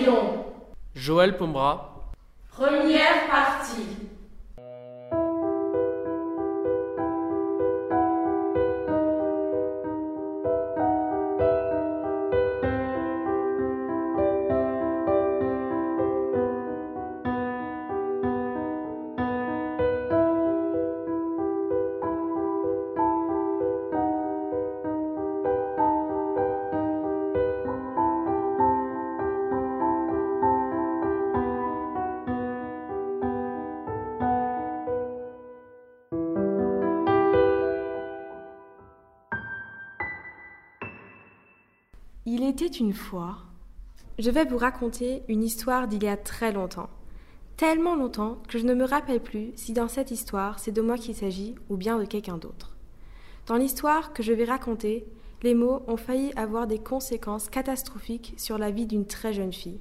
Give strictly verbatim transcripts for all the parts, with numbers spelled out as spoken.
Cendrillon. Joël Pombra. Première partie. Il était une fois... Je vais vous raconter une histoire d'il y a très longtemps. Tellement longtemps que je ne me rappelle plus si dans cette histoire c'est de moi qu'il s'agit ou bien de quelqu'un d'autre. Dans l'histoire que je vais raconter, les mots ont failli avoir des conséquences catastrophiques sur la vie d'une très jeune fille.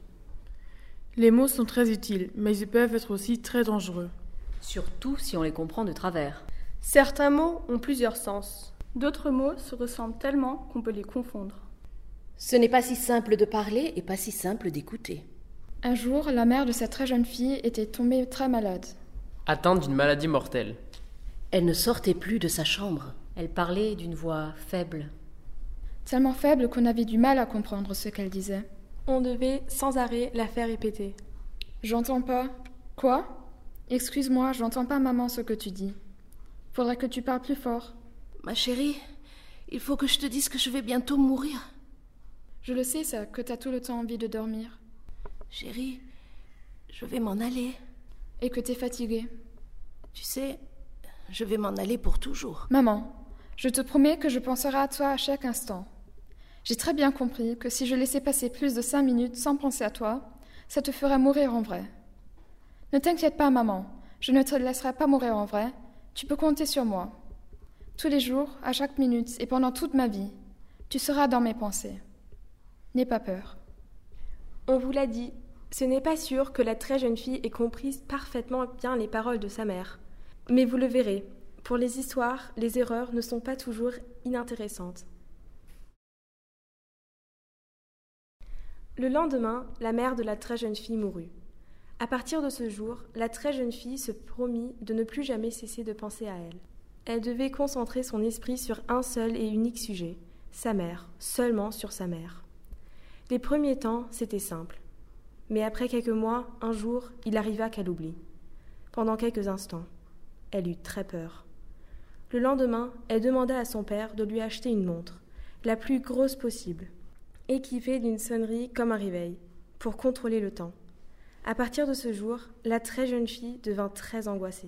Les mots sont très utiles, mais ils peuvent être aussi très dangereux. Surtout si on les comprend de travers. Certains mots ont plusieurs sens. D'autres mots se ressemblent tellement qu'on peut les confondre. Ce n'est pas si simple de parler et pas si simple d'écouter. Un jour, la mère de cette très jeune fille était tombée très malade. Atteinte d'une maladie mortelle. Elle ne sortait plus de sa chambre. Elle parlait d'une voix faible. Tellement faible qu'on avait du mal à comprendre ce qu'elle disait. On devait sans arrêt la faire répéter. « J'entends pas. »« Quoi ? Excuse-moi, j'entends pas maman ce que tu dis. Faudrait que tu parles plus fort. »« Ma chérie, il faut que je te dise que je vais bientôt mourir. » Je le sais, ça, que t'as tout le temps envie de dormir. Chérie, je vais m'en aller. Et que t'es fatiguée. Tu sais, je vais m'en aller pour toujours. Maman, je te promets que je penserai à toi à chaque instant. J'ai très bien compris que si je laissais passer plus de cinq minutes sans penser à toi, ça te ferait mourir en vrai. Ne t'inquiète pas, maman, je ne te laisserai pas mourir en vrai. Tu peux compter sur moi. Tous les jours, à chaque minute et pendant toute ma vie, tu seras dans mes pensées. N'aie pas peur. On vous l'a dit, ce n'est pas sûr que la très jeune fille ait compris parfaitement bien les paroles de sa mère. Mais vous le verrez, pour les histoires, les erreurs ne sont pas toujours inintéressantes. Le lendemain, la mère de la très jeune fille mourut. À partir de ce jour, la très jeune fille se promit de ne plus jamais cesser de penser à elle. Elle devait concentrer son esprit sur un seul et unique sujet, sa mère, seulement sur sa mère. Les premiers temps, c'était simple. Mais après quelques mois, un jour, il arriva qu'elle oublie. Pendant quelques instants, elle eut très peur. Le lendemain, elle demanda à son père de lui acheter une montre, la plus grosse possible, équipée d'une sonnerie comme un réveil, pour contrôler le temps. À partir de ce jour, la très jeune fille devint très angoissée.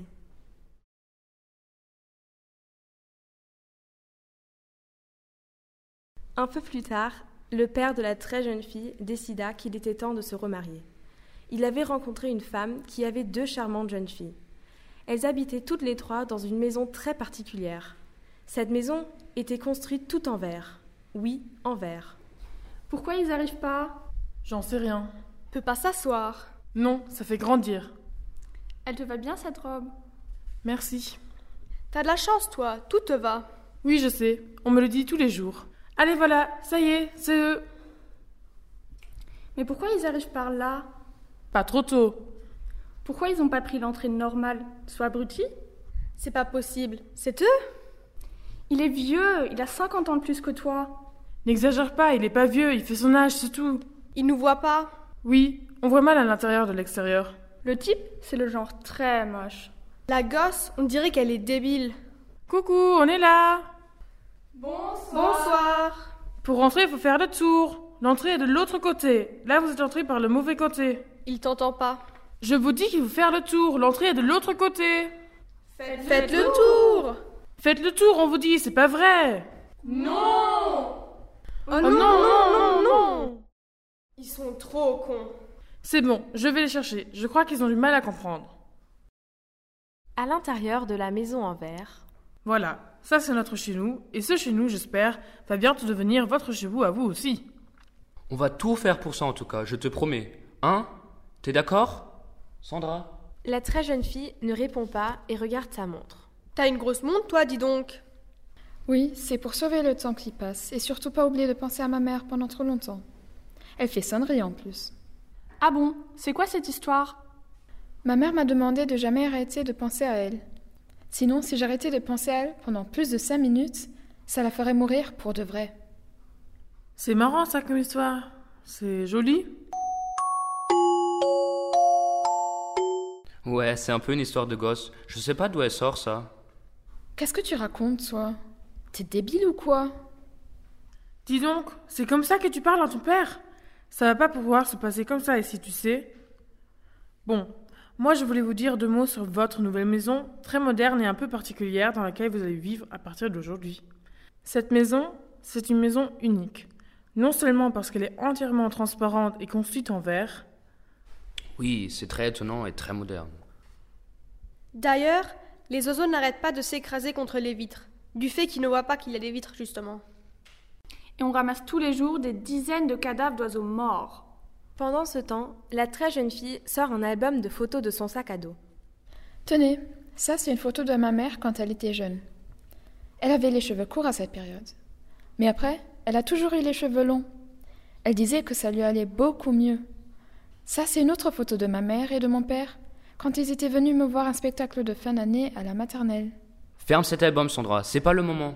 Un peu plus tard, le père de la très jeune fille décida qu'il était temps de se remarier. Il avait rencontré une femme qui avait deux charmantes jeunes filles. Elles habitaient toutes les trois dans une maison très particulière. Cette maison était construite tout en verre. Oui, en verre. Pourquoi ils n'arrivent pas ? J'en sais rien. Peut pas s'asseoir. Non, ça fait grandir. Elle te va bien cette robe ? Merci. T'as de la chance, toi, tout te va. Oui, je sais, on me le dit tous les jours. Allez, voilà, ça y est, c'est eux. Mais pourquoi ils arrivent par là ? Pas trop tôt. Pourquoi ils n'ont pas pris l'entrée normale ? Sois abruti ? C'est pas possible. C'est eux ? Il est vieux, il a cinquante ans de plus que toi. N'exagère pas, il est pas vieux, il fait son âge, c'est tout. Il nous voit pas ? Oui, on voit mal à l'intérieur de l'extérieur. Le type, c'est le genre très moche. La gosse, on dirait qu'elle est débile. Coucou, on est là. Bonsoir. Bonsoir. Pour rentrer, il faut faire le tour. L'entrée est de l'autre côté. Là, vous êtes entré par le mauvais côté. Il t'entend pas. Je vous dis qu'il faut faire le tour. L'entrée est de l'autre côté. Faites, Faites le tour. Faites le tour, on vous dit, c'est pas vrai. Non. Oh, oh non, non, non, non, non. Ils sont trop cons. C'est bon, je vais les chercher. Je crois qu'ils ont du mal à comprendre. À l'intérieur de la maison en verre... Voilà, ça c'est notre chez nous, et ce chez nous, j'espère, va bientôt devenir votre chez vous à vous aussi. On va tout faire pour ça en tout cas, je te promets. Hein ? T'es d'accord ? Sandra ? La très jeune fille ne répond pas et regarde sa montre. T'as une grosse montre, toi, dis donc. Oui, c'est pour sauver le temps qui passe, et surtout pas oublier de penser à ma mère pendant trop longtemps. Elle fait sonnerie en plus. Ah bon? C'est quoi cette histoire? Ma mère m'a demandé de jamais arrêter de penser à elle. Sinon, si j'arrêtais de penser à elle pendant plus de cinq minutes, ça la ferait mourir pour de vrai. C'est marrant ça comme histoire. C'est joli. Ouais, c'est un peu une histoire de gosse. Je sais pas d'où elle sort, ça. Qu'est-ce que tu racontes, toi? T'es débile ou quoi? Dis donc, c'est comme ça que tu parles à ton père? Ça va pas pouvoir se passer comme ça ici, tu sais. Bon, moi je voulais vous dire deux mots sur votre nouvelle maison, très moderne et un peu particulière dans laquelle vous allez vivre à partir d'aujourd'hui. Cette maison, c'est une maison unique. Non seulement parce qu'elle est entièrement transparente et construite en verre. Oui, c'est très étonnant et très moderne. D'ailleurs, les oiseaux n'arrêtent pas de s'écraser contre les vitres, du fait qu'ils ne voient pas qu'il y a des vitres, justement. Et on ramasse tous les jours des dizaines de cadavres d'oiseaux morts. Pendant ce temps, la très jeune fille sort un album de photos de son sac à dos. Tenez, ça c'est une photo de ma mère quand elle était jeune. Elle avait les cheveux courts à cette période. Mais après, elle a toujours eu les cheveux longs. Elle disait que ça lui allait beaucoup mieux. Ça c'est une autre photo de ma mère et de mon père quand ils étaient venus me voir un spectacle de fin d'année à la maternelle. Ferme cet album, Sandra, c'est pas le moment.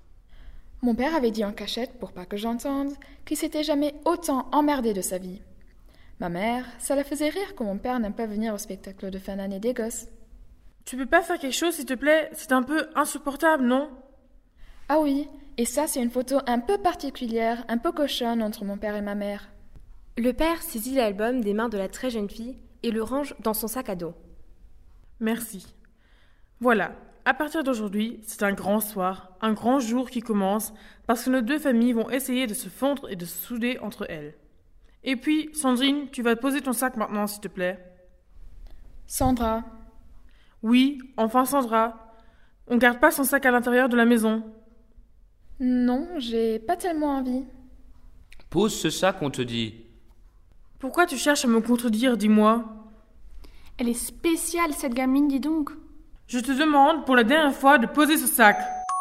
Mon père avait dit en cachette, pour pas que j'entende, qu'il s'était jamais autant emmerdé de sa vie. Ma mère, ça la faisait rire que mon père n'aime pas venir au spectacle de fin d'année des gosses. Tu peux pas faire quelque chose, s'il te plaît? C'est un peu insupportable, non? Ah oui, et ça c'est une photo un peu particulière, un peu cochonne entre mon père et ma mère. Le père saisit l'album des mains de la très jeune fille et le range dans son sac à dos. Merci. Voilà, à partir d'aujourd'hui, c'est un grand soir, un grand jour qui commence, parce que nos deux familles vont essayer de se fondre et de se souder entre elles. Et puis, Sandrine, tu vas poser ton sac maintenant, s'il te plaît. Sandra. Oui, enfin Sandra. On garde pas son sac à l'intérieur de la maison. Non, j'ai pas tellement envie. Pose ce sac, on te dit. Pourquoi tu cherches à me contredire, dis-moi? Elle est spéciale, cette gamine, dis donc. Je te demande pour la dernière fois de poser ce sac.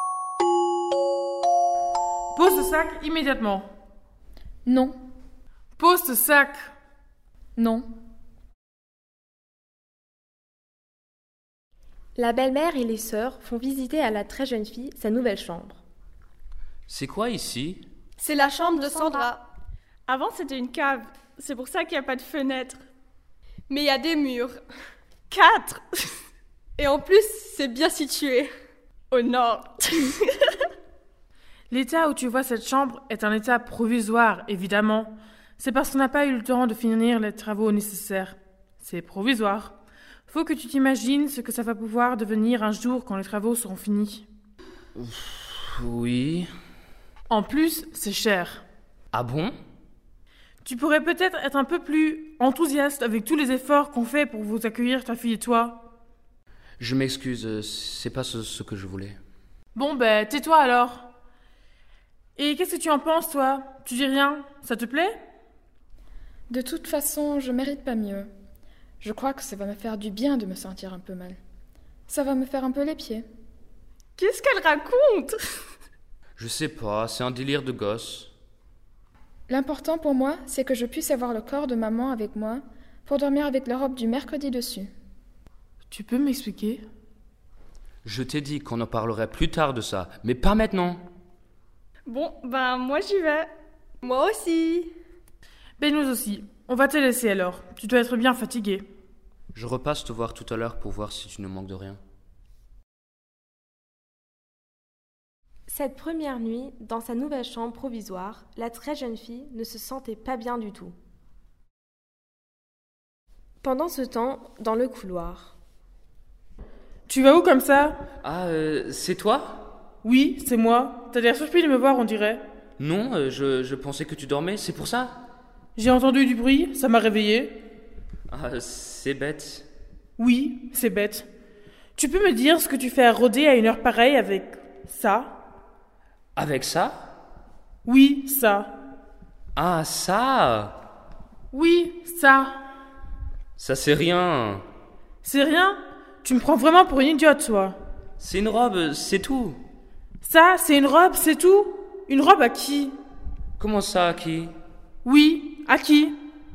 Pose ce sac immédiatement. Non. Pose ce sac. Non. La belle-mère et les sœurs font visiter à la très jeune fille sa nouvelle chambre. C'est quoi ici? C'est la chambre de Sandra. Avant, c'était une cave. C'est pour ça qu'il n'y a pas de fenêtre. Mais il y a des murs. Quatre. Et en plus, c'est bien situé. Au nord. L'état où tu vois cette chambre est un état provisoire, évidemment. C'est parce qu'on n'a pas eu le temps de finir les travaux nécessaires. C'est provisoire. Faut que tu t'imagines ce que ça va pouvoir devenir un jour quand les travaux seront finis. Oui. En plus, c'est cher. Ah bon? Tu pourrais peut-être être un peu plus enthousiaste avec tous les efforts qu'on fait pour vous accueillir, ta fille et toi. Je m'excuse, c'est pas ce, ce que je voulais. Bon, ben, tais-toi alors. Et qu'est-ce que tu en penses, toi? Tu dis rien? Ça te plaît? De toute façon, je mérite pas mieux. Je crois que ça va me faire du bien de me sentir un peu mal. Ça va me faire un peu les pieds. Qu'est-ce qu'elle raconte? Je sais pas, c'est un délire de gosse. L'important pour moi, c'est que je puisse avoir le corps de maman avec moi pour dormir avec la robe du mercredi dessus. Tu peux m'expliquer? Je t'ai dit qu'on en parlerait plus tard de ça, mais pas maintenant. Bon, ben moi j'y vais. Moi aussi. Ben nous aussi. On va te laisser alors. Tu dois être bien fatiguée. Je repasse te voir tout à l'heure pour voir si tu ne manques de rien. Cette première nuit, dans sa nouvelle chambre provisoire, la très jeune fille ne se sentait pas bien du tout. Pendant ce temps, dans le couloir. Tu vas où comme ça? Ah, euh, c'est toi? Oui, c'est moi. T'as l'air surpris de me voir, on dirait. Non, euh, je, je pensais que tu dormais, c'est pour ça? J'ai entendu du bruit, ça m'a réveillée. Ah, c'est bête. Oui, c'est bête. Tu peux me dire ce que tu fais à rôder à une heure pareille avec ça? Avec ça? Oui, ça. Ah, ça? Oui, ça. Ça c'est rien. C'est rien? Tu me prends vraiment pour une idiote, toi. C'est une robe, c'est tout. Ça, c'est une robe, c'est tout? Une robe à qui? Comment ça, à qui? Oui, à qui?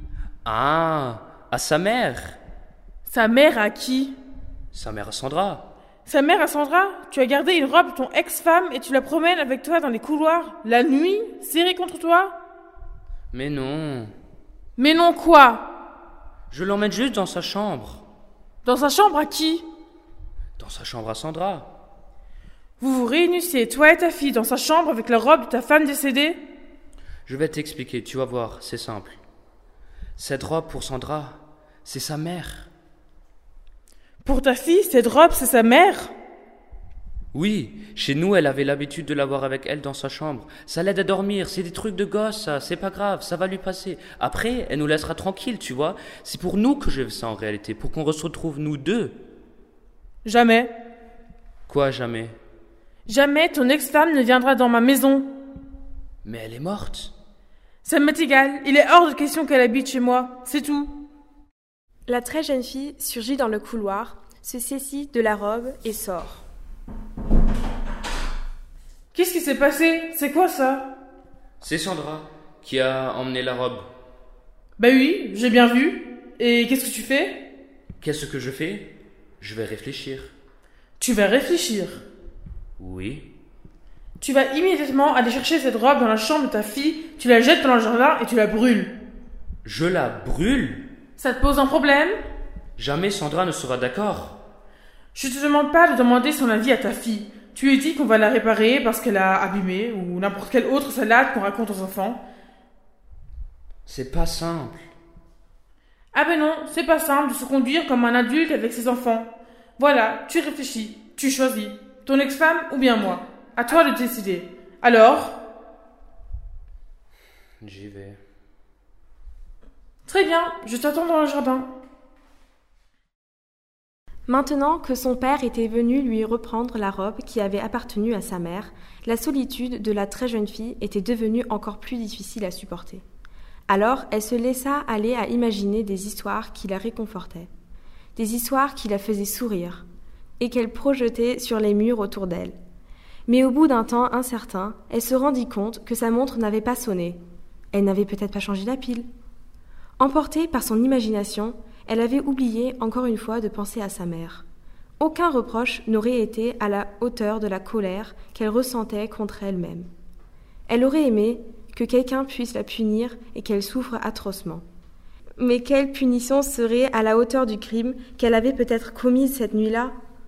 Ah, à sa mère. Sa mère à qui? Sa mère à Sandra. Sa mère à Sandra? Tu as gardé une robe de ton ex-femme et tu la promènes avec toi dans les couloirs, la nuit, serrée contre toi? Mais non. Mais non quoi? Je l'emmène juste dans sa chambre. Dans sa chambre à qui? Dans sa chambre à Sandra. Vous vous réunissez, toi et ta fille, dans sa chambre avec la robe de ta femme décédée? Je vais t'expliquer, tu vas voir, c'est simple. Cette robe pour Sandra, c'est sa mère. Pour ta fille, cette robe, c'est sa mère? Oui, chez nous, elle avait l'habitude de l'avoir avec elle dans sa chambre. Ça l'aide à dormir, c'est des trucs de gosse, ça, c'est pas grave, ça va lui passer. Après, elle nous laissera tranquille, tu vois. C'est pour nous que je fais ça en réalité, pour qu'on se retrouve nous deux. Jamais. Quoi, jamais? Jamais ton ex-femme ne viendra dans ma maison. Mais elle est morte. Ça m'est égal, il est hors de question qu'elle habite chez moi, c'est tout. La très jeune fille surgit dans le couloir, se saisit de la robe et sort. Qu'est-ce qui s'est passé? C'est quoi ça? C'est Sandra qui a emmené la robe. Bah oui, j'ai bien vu. Et qu'est-ce que tu fais? Qu'est-ce que je fais? Je vais réfléchir. Tu vas réfléchir? Oui. Tu vas immédiatement aller chercher cette robe dans la chambre de ta fille, tu la jettes dans le jardin et tu la brûles. Je la brûle? Ça te pose un problème? Jamais Sandra ne sera d'accord. Je te demande pas de demander son avis à ta fille. Tu lui dis qu'on va la réparer parce qu'elle a abîmé ou n'importe quelle autre salade qu'on raconte aux enfants. C'est pas simple. Ah ben non, c'est pas simple de se conduire comme un adulte avec ses enfants. Voilà, tu réfléchis, tu choisis. Ton ex-femme ou bien moi. À toi de décider. Alors? J'y vais. Très bien, je t'attends dans le jardin. Maintenant que son père était venu lui reprendre la robe qui avait appartenu à sa mère, la solitude de la très jeune fille était devenue encore plus difficile à supporter. Alors elle se laissa aller à imaginer des histoires qui la réconfortaient, des histoires qui la faisaient sourire, et qu'elle projetait sur les murs autour d'elle. Mais au bout d'un temps incertain, elle se rendit compte que sa montre n'avait pas sonné. Elle n'avait peut-être pas changé la pile. Emportée par son imagination, elle avait oublié encore une fois de penser à sa mère. Aucun reproche n'aurait été à la hauteur de la colère qu'elle ressentait contre elle-même. Elle aurait aimé que quelqu'un puisse la punir et qu'elle souffre atrocement. Mais quelle punition serait à la hauteur du crime qu'elle avait peut-être commis cette nuit-là?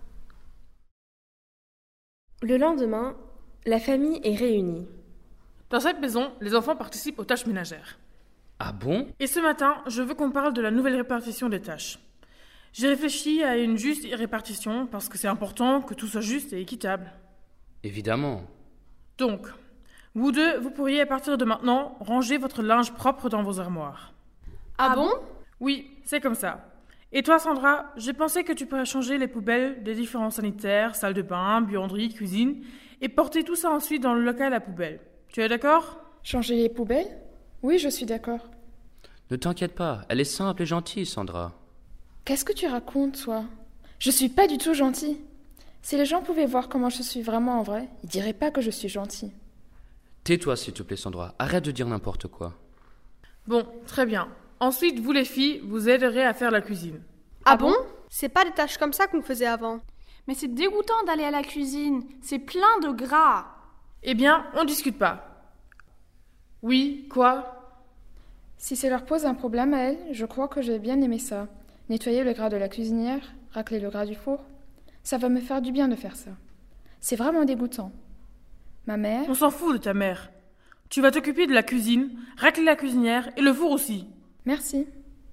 Le lendemain, la famille est réunie. Dans cette maison, les enfants participent aux tâches ménagères. Ah bon? Et ce matin, je veux qu'on parle de la nouvelle répartition des tâches. J'ai réfléchi à une juste répartition parce que c'est important que tout soit juste et équitable. Évidemment. Donc, vous deux, vous pourriez à partir de maintenant ranger votre linge propre dans vos armoires. Ah bon? Oui, c'est comme ça. Et toi, Sandra, j'ai pensé que tu pourrais changer les poubelles des différents sanitaires, salle de bain, buanderie, cuisine, et porter tout ça ensuite dans le local à poubelle. Tu es d'accord? Changer les poubelles? Oui, je suis d'accord. Ne t'inquiète pas, elle est simple et gentille, Sandra. Qu'est-ce que tu racontes, toi? Je suis pas du tout gentille. Si les gens pouvaient voir comment je suis vraiment en vrai, ils diraient pas que je suis gentille. Tais-toi, s'il te plaît, Sandra. Arrête de dire n'importe quoi. Bon, très bien. Ensuite, vous les filles, vous aiderez à faire la cuisine. Ah bon? C'est pas des tâches comme ça qu'on faisait avant. Mais c'est dégoûtant d'aller à la cuisine. C'est plein de gras. Eh bien, on discute pas. Oui, quoi? Si ça leur pose un problème à elles, je crois que j'ai bien aimé ça. Nettoyer le gras de la cuisinière, racler le gras du four. Ça va me faire du bien de faire ça. C'est vraiment dégoûtant. Ma mère... On s'en fout de ta mère. Tu vas t'occuper de la cuisine, racler la cuisinière et le four aussi. Merci.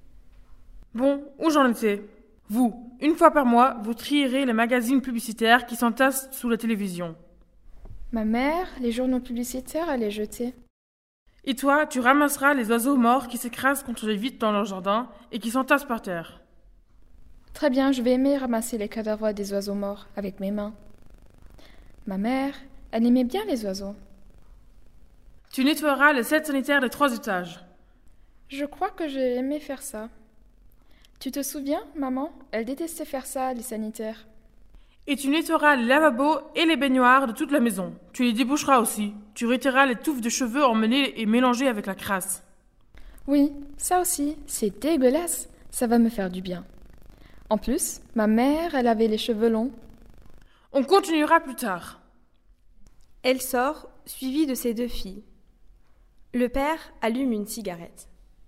Bon, où j'en étais? Vous, une fois par mois, vous trierez les magazines publicitaires qui s'entassent sous la télévision. Ma mère, les journaux publicitaires, elle les jetait. Et toi, tu ramasseras les oiseaux morts qui s'écrasent contre les vitres dans leur jardin et qui s'entassent par terre. Très bien, je vais aimer ramasser les cadavres des oiseaux morts avec mes mains. Ma mère, elle aimait bien les oiseaux. Tu nettoieras les sept sanitaires des trois étages. Je crois que j'ai aimé faire ça. Tu te souviens, maman? Elle détestait faire ça, les sanitaires. Et tu nettoieras les lavabos et les baignoires de toute la maison. Tu les déboucheras aussi. Tu retireras les touffes de cheveux emmenées et mélangées avec la crasse. Oui, ça aussi, c'est dégueulasse. Ça va me faire du bien. En plus, ma mère, elle avait les cheveux longs. On continuera plus tard. Elle sort, suivie de ses deux filles. Le père allume une cigarette.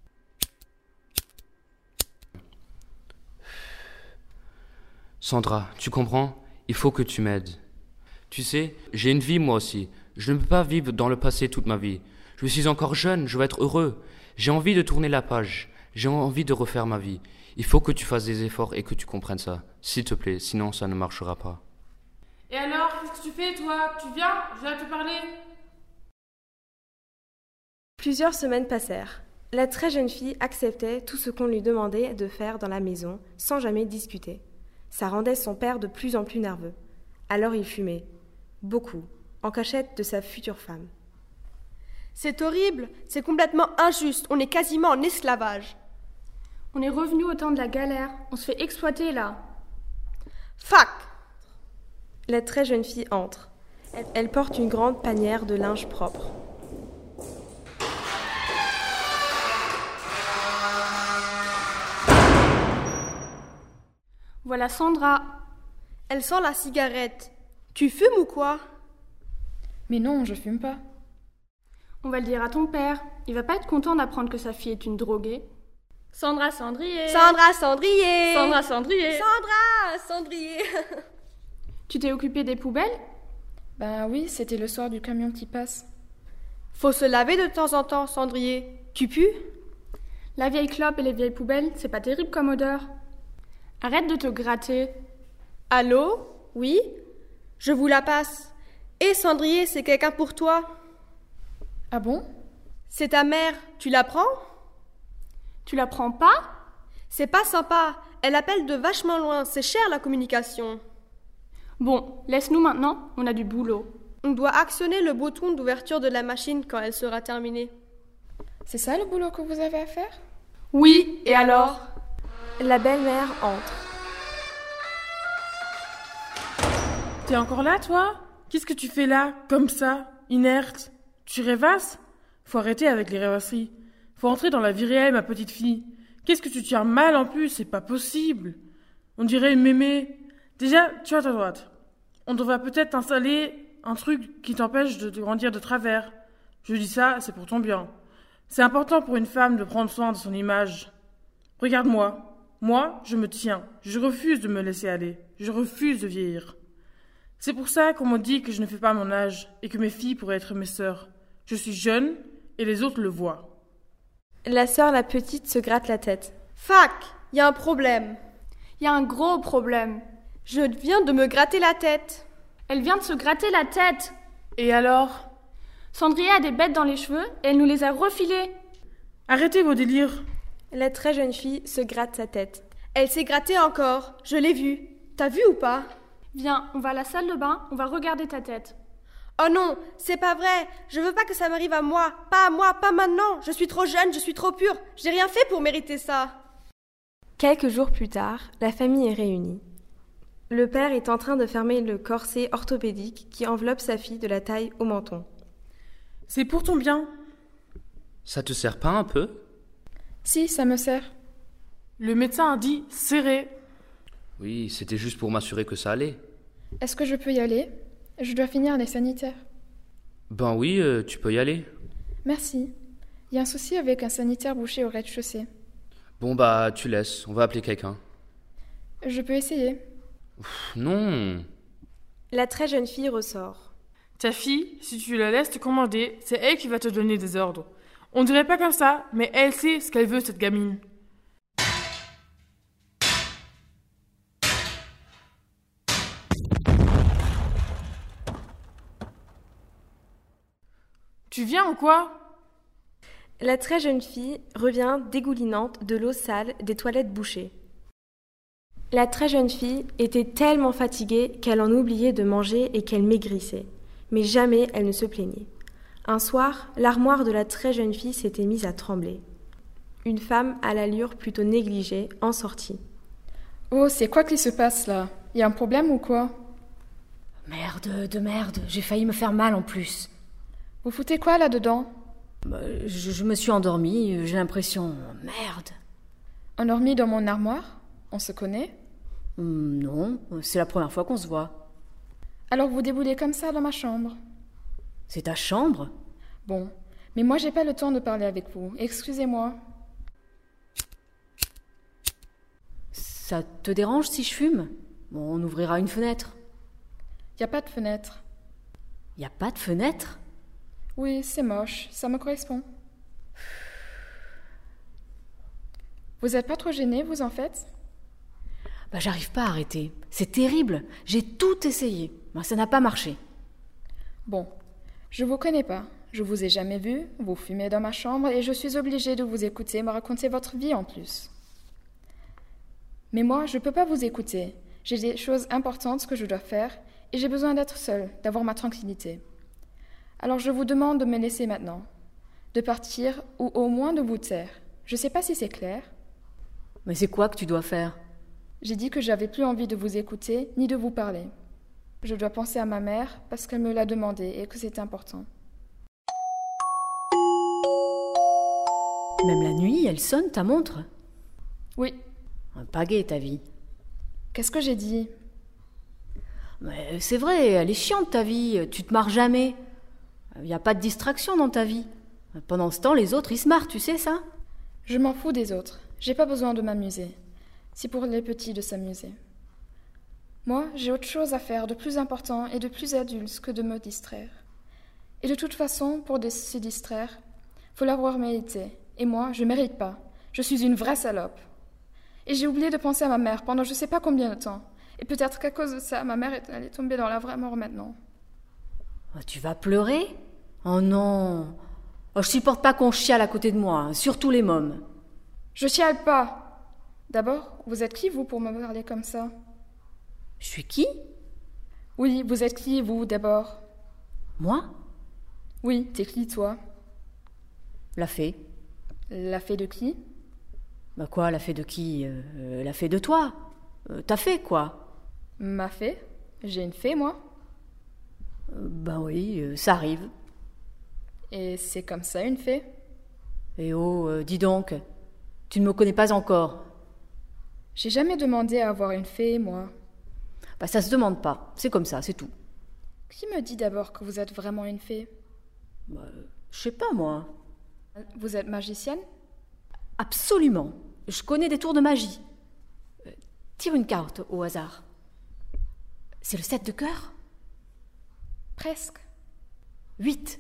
Sandra, tu comprends? Il faut que tu m'aides. Tu sais, j'ai une vie moi aussi. Je ne peux pas vivre dans le passé toute ma vie. Je suis encore jeune, je veux être heureux. J'ai envie de tourner la page. J'ai envie de refaire ma vie. Il faut que tu fasses des efforts et que tu comprennes ça. S'il te plaît, sinon ça ne marchera pas. Et alors, qu'est-ce que tu fais, toi? Tu viens? Je viens te parler. Plusieurs semaines passèrent. La très jeune fille acceptait tout ce qu'on lui demandait de faire dans la maison, sans jamais discuter. Ça rendait son père de plus en plus nerveux. Alors il fumait. Beaucoup. En cachette de sa future femme. C'est horrible, c'est complètement injuste, on est quasiment en esclavage. On est revenu au temps de la galère, on se fait exploiter là. Fac! La très jeune fille entre. Elle, elle porte une grande panière de linge propre. Voilà Sandra. Elle sent la cigarette. Tu fumes ou quoi? Mais non, je fume pas. On va le dire à ton père. Il va pas être content d'apprendre que sa fille est une droguée. Sandra Cendrier. Sandra Cendrier. Sandra Cendrier. Sandra Cendrier. Tu t'es occupée des poubelles? Ben oui, c'était le soir du camion qui passe. Faut se laver de temps en temps, Cendrier. Tu pues? La vieille clope et les vieilles poubelles, c'est pas terrible comme odeur. Arrête de te gratter. Allô? Oui? Je vous la passe. Et Cendrier, c'est quelqu'un pour toi? Ah bon? C'est ta mère, tu la prends? Tu la prends pas? C'est pas sympa. Elle appelle de vachement loin, c'est cher la communication. Bon, laisse-nous maintenant, on a du boulot. On doit actionner le bouton d'ouverture de la machine quand elle sera terminée. C'est ça le boulot que vous avez à faire? Oui, et alors? La belle-mère entre. T'es encore là, toi? Qu'est-ce que tu fais là, comme ça, inerte? Tu rêvasses? Faut arrêter avec les rêvasseries. Faut entrer dans la vie réelle, ma petite fille. Qu'est-ce que tu tiens mal en plus? C'est pas possible. On dirait une mémé. Déjà, tu as ta droite. On devrait peut-être installer un truc qui t'empêche de te grandir de travers. Je dis ça, c'est pour ton bien. C'est important pour une femme de prendre soin de son image. Regarde-moi. Moi, je me tiens. Je refuse de me laisser aller. Je refuse de vieillir. C'est pour ça qu'on me dit que je ne fais pas mon âge et que mes filles pourraient être mes sœurs. Je suis jeune et les autres le voient. La sœur la petite se gratte la tête. Fac, y a un problème. Y a un gros problème. Je viens de me gratter la tête. Elle vient de se gratter la tête. Et alors? Cendrier a des bêtes dans les cheveux et elle nous les a refilées. Arrêtez vos délires. La très jeune fille se gratte sa tête. Elle s'est grattée encore, je l'ai vue. T'as vu ou pas? Viens, on va à la salle de bain, on va regarder ta tête. Oh non, c'est pas vrai. Je veux pas que ça m'arrive à moi. Pas à moi, pas maintenant. Je suis trop jeune, je suis trop pure. J'ai rien fait pour mériter ça. Quelques jours plus tard, la famille est réunie. Le père est en train de fermer le corset orthopédique qui enveloppe sa fille de la taille au menton. C'est pour ton bien. Ça te sert pas un peu? Si, ça me sert. Le médecin a dit serré. Oui, c'était juste pour m'assurer que ça allait. Est-ce que je peux y aller? Je dois finir les sanitaires. Ben oui, euh, tu peux y aller. Merci. Il y a un souci avec un sanitaire bouché au rez-de-chaussée. Bon bah, tu laisses, on va appeler quelqu'un. Je peux essayer. Ouf, non. La très jeune fille ressort. Ta fille, si tu la laisses te commander, c'est elle qui va te donner des ordres. On dirait pas comme ça, mais elle sait ce qu'elle veut, cette gamine. Tu viens ou quoi? La très jeune fille revient dégoulinante de l'eau sale des toilettes bouchées. La très jeune fille était tellement fatiguée qu'elle en oubliait de manger et qu'elle maigrissait. Mais jamais elle ne se plaignait. Un soir, l'armoire de la très jeune fille s'était mise à trembler. Une femme à l'allure plutôt négligée en sortit. Oh, c'est quoi qui se passe là? Y a un problème ou quoi? Merde de merde, j'ai failli me faire mal en plus. Vous foutez quoi là-dedans? Bah, je, je me suis endormie, j'ai l'impression... Merde. Endormi dans mon armoire? On se connaît? Hum, non, c'est la première fois qu'on se voit. Alors vous déboulez comme ça dans ma chambre? C'est ta chambre? Bon, mais moi j'ai pas le temps de parler avec vous. Excusez-moi. Ça te dérange si je fume? Bon, on ouvrira une fenêtre. Y a pas de fenêtre. Y a pas de fenêtre? Oui, c'est moche, ça me correspond. Vous êtes pas trop gêné, vous en faites? Bah, j'arrive pas à arrêter. C'est terrible. J'ai tout essayé. Bah, ça n'a pas marché. Bon, je vous connais pas. Je vous ai jamais vu. Vous fumez dans ma chambre et je suis obligée de vous écouter me raconter votre vie en plus. Mais moi, je peux pas vous écouter. J'ai des choses importantes que je dois faire et j'ai besoin d'être seule, d'avoir ma tranquillité. Alors je vous demande de me laisser maintenant, de partir ou au moins de vous taire. Je sais pas si c'est clair. Mais c'est quoi que tu dois faire? J'ai dit que j'avais plus envie de vous écouter ni de vous parler. Je dois penser à ma mère parce qu'elle me l'a demandé et que c'est important. Même la nuit, elle sonne ta montre? Oui. Un pagaie ta vie. Qu'est-ce que j'ai dit? Mais c'est vrai, elle est chiante ta vie. Tu te marres jamais. Il n'y a pas de distraction dans ta vie. Pendant ce temps, les autres, ils se marrent, tu sais ça? Je m'en fous des autres. J'ai pas besoin de m'amuser. C'est pour les petits de s'amuser. Moi, j'ai autre chose à faire de plus important et de plus adulte que de me distraire. Et de toute façon, pour de se distraire, faut l'avoir mérité. Et moi, je mérite pas. Je suis une vraie salope. Et j'ai oublié de penser à ma mère pendant je sais pas combien de temps. Et peut-être qu'à cause de ça, ma mère est, elle est tombée dans la vraie mort maintenant. Oh, tu vas pleurer? Oh non. Oh, je supporte pas qu'on chiale à côté de moi, hein, surtout les mômes. Je chiale pas. D'abord, vous êtes qui, vous, pour me parler comme ça? Je suis qui? Oui, vous êtes qui, vous, d'abord? Moi? Oui, t'es qui, toi? La fée. La fée de qui? Bah quoi, la fée de qui? euh, La fée de toi. euh, Ta fée, quoi. Ma fée? J'ai une fée, moi? euh, Ben oui, euh, ça arrive. Et c'est comme ça, une fée? Eh oh, euh, dis donc, tu ne me connais pas encore. J'ai jamais demandé à avoir une fée, moi. Bah ça se demande pas, c'est comme ça, c'est tout. Qui me dit d'abord que vous êtes vraiment une fée? Bah, je sais pas, moi. Vous êtes magicienne? Absolument. Je connais des tours de magie. Euh, tire une carte au hasard. C'est le sept de cœur? Presque. Huit.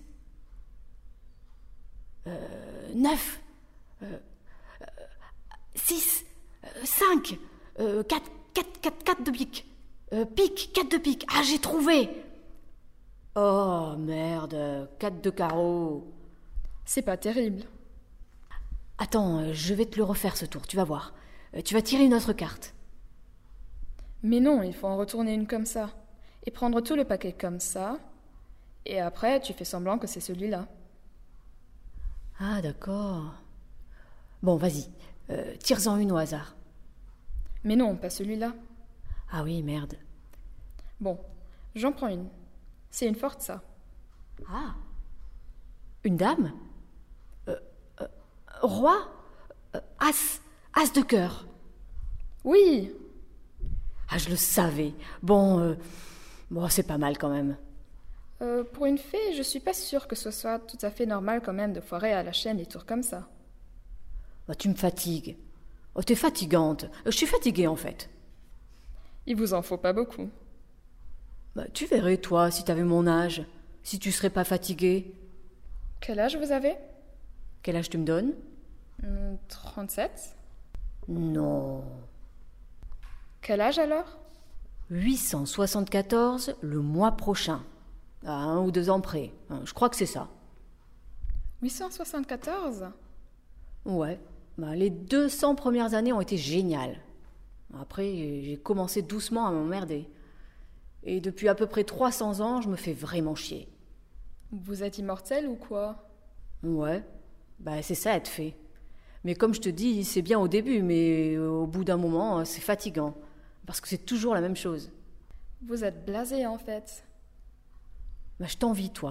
Euh, neuf. Euh, euh, six. Euh, cinq. Euh, quatre, quatre, quatre, quatre de pique. Euh, pique, quatre de pique. Ah, j'ai trouvé. Oh, merde. Quatre de carreau. C'est pas terrible. Attends, euh, je vais te le refaire ce tour, tu vas voir. Euh, tu vas tirer une autre carte. Mais non, il faut en retourner une comme ça. Et prendre tout le paquet comme ça. Et après, tu fais semblant que c'est celui-là. Ah, d'accord. Bon, vas-y. Euh, tire-en une au hasard. Mais non, pas celui-là. Ah oui, merde. Bon, j'en prends une. C'est une forte, ça. Ah. Une dame? euh, euh, Roi? euh, As. As de cœur. Oui. Ah, je le savais. Bon, euh, bon, c'est pas mal quand même. Euh, pour une fée, je suis pas sûre que ce soit tout à fait normal quand même de foirer à la chaîne des tours comme ça. Bah, tu me fatigues. Oh, t'es fatigante. Je suis fatiguée, en fait. Il vous en faut pas beaucoup. Bah, tu verrais, toi, si t'avais mon âge. Si tu serais pas fatiguée. Quel âge vous avez? Quel âge tu me donnes? Hum, trente-sept. Non. Quel âge alors? huit cent soixante-quatorze le mois prochain. À un ou deux ans près. Je crois que c'est ça. huit cent soixante-quatorze? Ouais. Bah, les deux cents premières années ont été géniales. Après, j'ai commencé doucement à m'emmerder. Et depuis à peu près trois cents ans, je me fais vraiment chier. Vous êtes immortel ou quoi? Ouais. Bah, c'est ça, être fée. Mais comme je te dis, c'est bien au début, mais au bout d'un moment, c'est fatigant. Parce que c'est toujours la même chose. Vous êtes blasé, en fait. Bah, je t'envie, toi.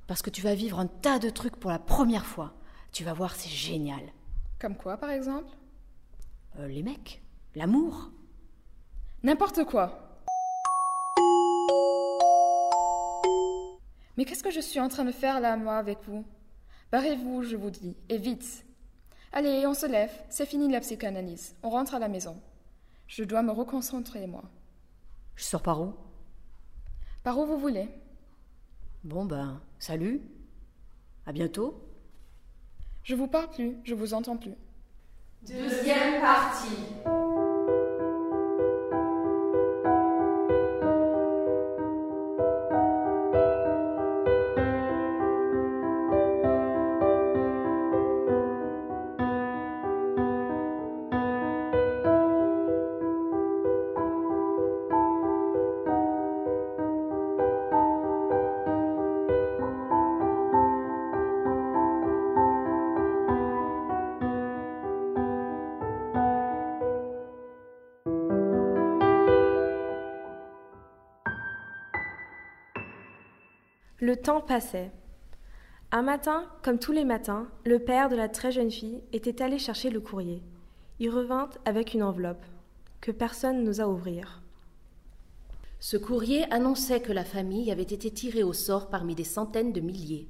Parce que tu vas vivre un tas de trucs pour la première fois. Tu vas voir, c'est génial. Comme quoi, par exemple? Euh, les mecs, l'amour. N'importe quoi. Mais qu'est-ce que je suis en train de faire là, moi, avec vous? Barrez-vous, je vous dis, et vite. Allez, on se lève, c'est fini la psychanalyse. On rentre à la maison. Je dois me reconcentrer, moi. Je sors par où? Par où vous voulez. Bon ben, salut. À bientôt. Je vous parle plus, je vous entends plus. Deuxième partie. Le temps passait. Un matin, comme tous les matins, le père de la très jeune fille était allé chercher le courrier. Il revint avec une enveloppe, que personne n'osa ouvrir. Ce courrier annonçait que la famille avait été tirée au sort parmi des centaines de milliers.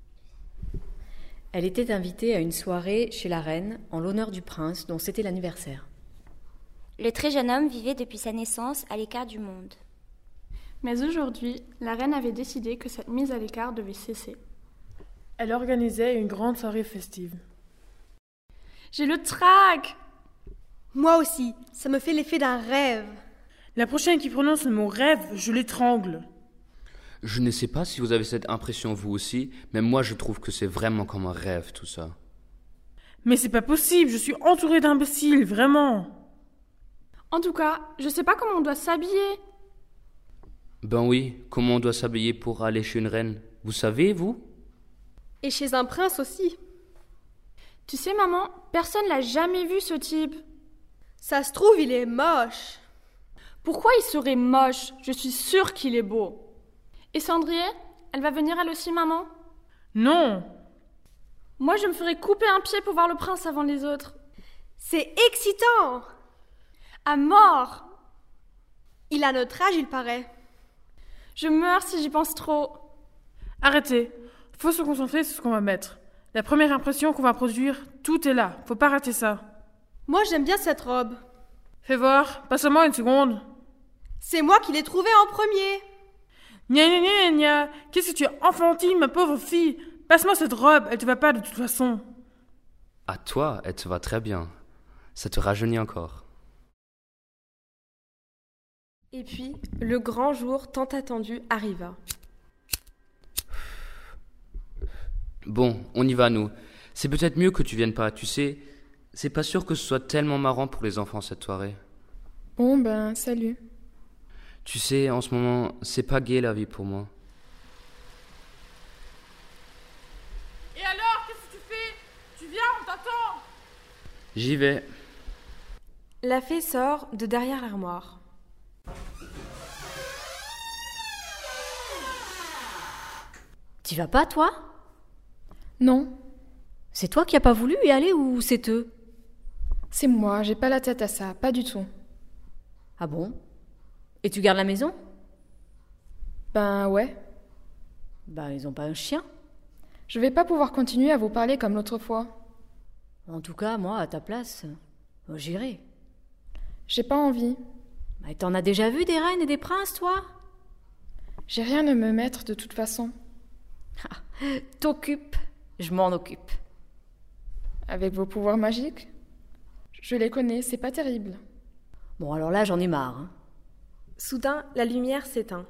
Elle était invitée à une soirée chez la reine en l'honneur du prince dont c'était l'anniversaire. Le très jeune homme vivait depuis sa naissance à l'écart du monde. Mais aujourd'hui, la reine avait décidé que cette mise à l'écart devait cesser. Elle organisait une grande soirée festive. J'ai le trac! Moi aussi, ça me fait l'effet d'un rêve. La prochaine qui prononce le mot rêve, je l'étrangle. Je ne sais pas si vous avez cette impression vous aussi, mais moi je trouve que c'est vraiment comme un rêve tout ça. Mais c'est pas possible, je suis entourée d'imbéciles, vraiment. En tout cas, je sais pas comment on doit s'habiller. Ben oui, comment on doit s'habiller pour aller chez une reine? Vous savez, vous? Et chez un prince aussi. Tu sais, maman, personne l'a jamais vu ce type. Ça se trouve, il est moche. Pourquoi il serait moche? Je suis sûre qu'il est beau. Et Cendrier, elle va venir elle aussi, maman? Non. Moi, je me ferais couper un pied pour voir le prince avant les autres. C'est excitant. À mort. Il a notre âge, il paraît. Je meurs si j'y pense trop. Arrêtez. Faut se concentrer sur ce qu'on va mettre. La première impression qu'on va produire, tout est là. Faut pas rater ça. Moi, j'aime bien cette robe. Fais voir, passe-moi une seconde. C'est moi qui l'ai trouvée en premier. Gna gna gna gna. Qu'est-ce que tu es enfantine, ma pauvre fille. Passe-moi cette robe, elle te va pas de toute façon. À toi, elle te va très bien. Ça te rajeunit encore. Et puis, le grand jour tant attendu arriva. Bon, on y va, nous. C'est peut-être mieux que tu viennes pas, tu sais. C'est pas sûr que ce soit tellement marrant pour les enfants cette soirée. Bon, ben, salut. Tu sais, en ce moment, c'est pas gai la vie pour moi. Et alors, qu'est-ce que tu fais? Tu viens, on t'attend. J'y vais. La fée sort de derrière l'armoire. T'y vas pas, toi? Non, C'est toi qui as pas voulu y aller ou c'est eux? c'est moi, j'ai pas la tête à ça, pas du tout. Ah bon? Et tu gardes la maison? Ben ouais, Bah, ils ont pas un chien. je vais pas pouvoir continuer à vous parler comme l'autre fois. En tout cas, moi, à ta place, euh, j'irai. J'ai pas envie. Bah, t'en as déjà vu des reines et des princes, toi? J'ai rien à me mettre de toute façon. T'occupes, je m'en occupe. Avec vos pouvoirs magiques? Je les connais, c'est pas terrible. Bon, alors là, j'en ai marre. Hein. Soudain, la lumière s'éteint.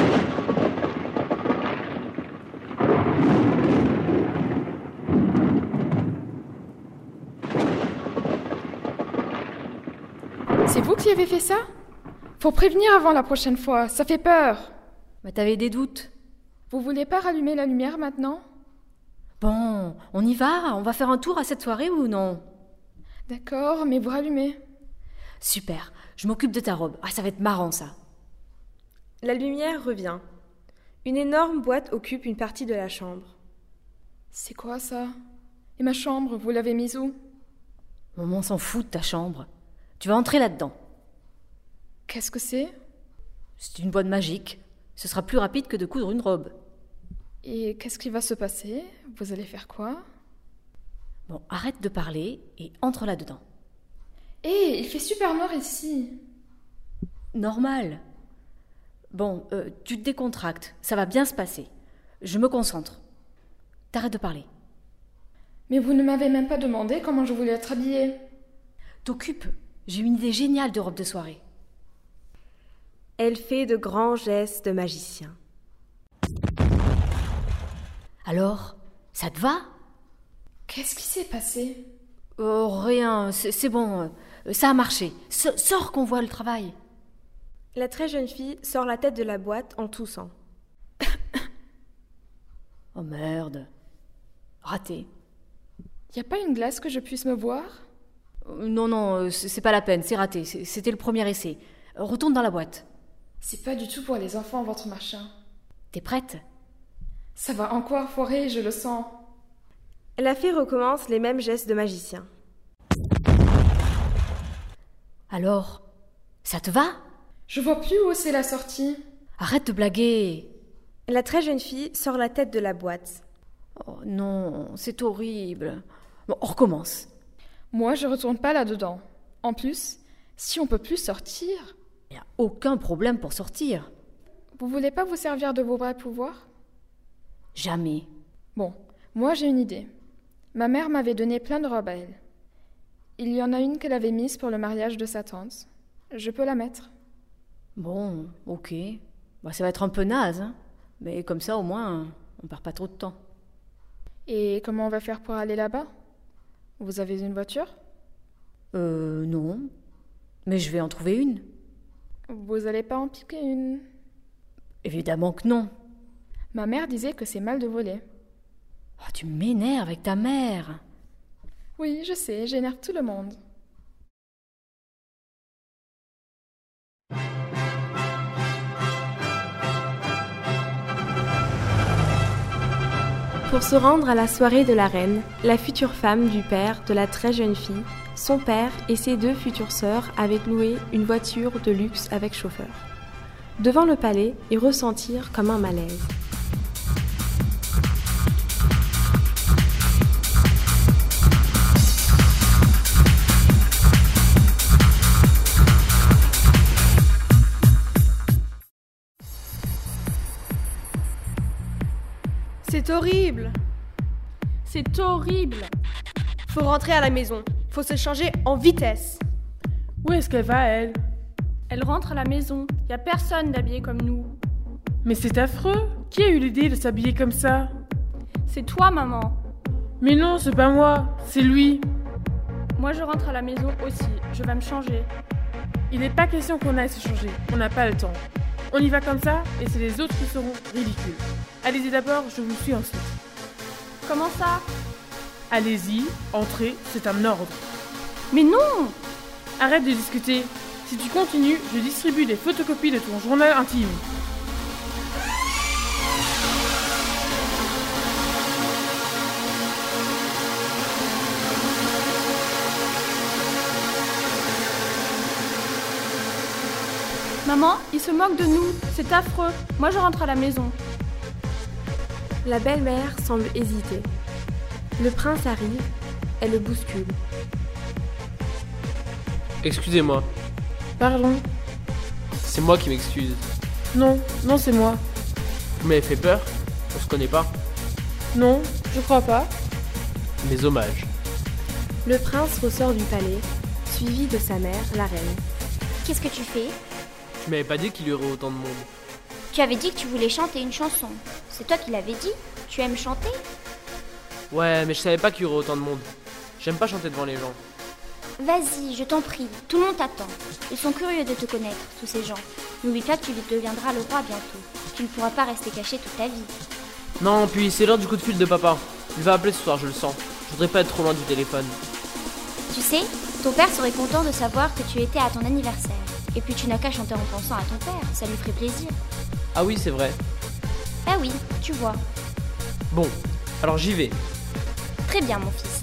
C'est vous qui avez fait ça? Faut prévenir avant la prochaine fois, ça fait peur. Bah, t'avais des doutes. Vous voulez pas rallumer la lumière maintenant? Bon, on y va? On va faire un tour à cette soirée ou non? D'accord, mais vous rallumez. Super, je m'occupe de ta robe. Ah, ça va être marrant, ça. La lumière revient. Une énorme boîte occupe une partie de la chambre. C'est quoi ça? Et ma chambre, vous l'avez mise où? Maman s'en fout de ta chambre. Tu vas entrer là-dedans. Qu'est-ce que c'est? C'est une boîte magique. Ce sera plus rapide que de coudre une robe. Et qu'est-ce qui va se passer? Vous allez faire quoi? Bon, arrête de parler et entre là-dedans. Hé, il fait super noir ici. Normal. Bon, euh, tu te décontractes. Ça va bien se passer. Je me concentre. T'arrêtes de parler. Mais vous ne m'avez même pas demandé comment je voulais être habillée. T'occupe. J'ai une idée géniale de robe de soirée. Elle fait de grands gestes de magicien. Alors, ça te va? Qu'est-ce qui s'est passé? Oh, rien, c'est, c'est bon. Ça a marché. S- sors qu'on voit le travail. La très jeune fille sort la tête de la boîte en toussant. Oh merde. Raté. Y a pas une glace que je puisse me boire? Euh, non, non, c'est, c'est pas la peine, c'est raté. C'est, c'était le premier essai. Euh, retourne dans la boîte. C'est pas du tout pour les enfants, votre machin. T'es prête? Ça va encore foirer, je le sens. La fée recommence les mêmes gestes de magicien. Alors, ça te va? Je vois plus où c'est la sortie. Arrête de blaguer. La très jeune fille sort la tête de la boîte. Oh non, c'est horrible. Bon, on recommence. Moi, je retourne pas là-dedans. En plus, si on peut plus sortir... Il n'y a aucun problème pour sortir. Vous voulez pas vous servir de vos vrais pouvoirs? Jamais. Bon, moi j'ai une idée. Ma mère m'avait donné plein de robes à elle. Il y en a une qu'elle avait mise pour le mariage de sa tante. Je peux la mettre. Bon, ok. Bah, ça va être un peu naze, hein. Mais comme ça, au moins, on perd pas trop de temps. Et comment on va faire pour aller là-bas? Vous avez une voiture? Euh, non. Mais je vais en trouver une. Vous allez pas en piquer une? Évidemment que non. Ma mère disait que c'est mal de voler. Oh, tu m'énerves avec ta mère. Oui, je sais, j'énerve tout le monde. Pour se rendre à la soirée de la reine, la future femme du père de la très jeune fille, son père et ses deux futures sœurs avaient loué une voiture de luxe avec chauffeur. Devant le palais, ils ressentirent comme un malaise. C'est horrible. C'est horrible. Faut rentrer à la maison. Faut se changer en vitesse. Où est-ce qu'elle va, elle? Elle rentre à la maison. Y a personne d'habillé comme nous. Mais c'est affreux. Qui a eu l'idée de s'habiller comme ça? C'est toi, maman. Mais non, c'est pas moi. C'est lui. Moi, je rentre à la maison aussi. Je vais me changer. Il n'est pas question qu'on aille se changer. On n'a pas le temps. On y va comme ça, et c'est les autres qui seront ridicules. Allez-y d'abord, je vous suis ensuite. Comment ça? Allez-y, entrez, c'est un ordre. Mais non! Arrête de discuter. Si tu continues, je distribue des photocopies de ton journal intime. Maman, ils se moquent de nous. C'est affreux. Moi, je rentre à la maison. La belle-mère semble hésiter. Le prince arrive, elle le bouscule. Excusez-moi, Pardon? c'est moi qui m'excuse. Non, non, c'est moi. Vous m'avez fait peur? On se connaît pas? Non, je crois pas. Mes hommages. Le prince ressort du palais, suivi de sa mère, la reine. Qu'est-ce que tu fais? Tu m'avais pas dit qu'il y aurait autant de monde. Tu avais dit que tu voulais chanter une chanson. C'est toi qui l'avais dit. Tu aimes chanter? Ouais, mais je savais pas qu'il y aurait autant de monde. J'aime pas chanter devant les gens. Vas-y, je t'en prie. Tout le monde t'attend. Ils sont curieux de te connaître, tous ces gens. N'oublie pas que tu deviendras le roi bientôt. Tu ne pourras pas rester caché toute ta vie. Non, puis c'est l'heure du coup de fil de papa. Il va appeler ce soir, je le sens. Je voudrais pas être trop loin du téléphone. Tu sais, ton père serait content de savoir que tu étais à ton anniversaire. Et puis tu n'as qu'à chanter en pensant à ton père, ça lui ferait plaisir. Ah oui, c'est vrai. Ah oui, tu vois. Bon, alors j'y vais. Très bien, mon fils.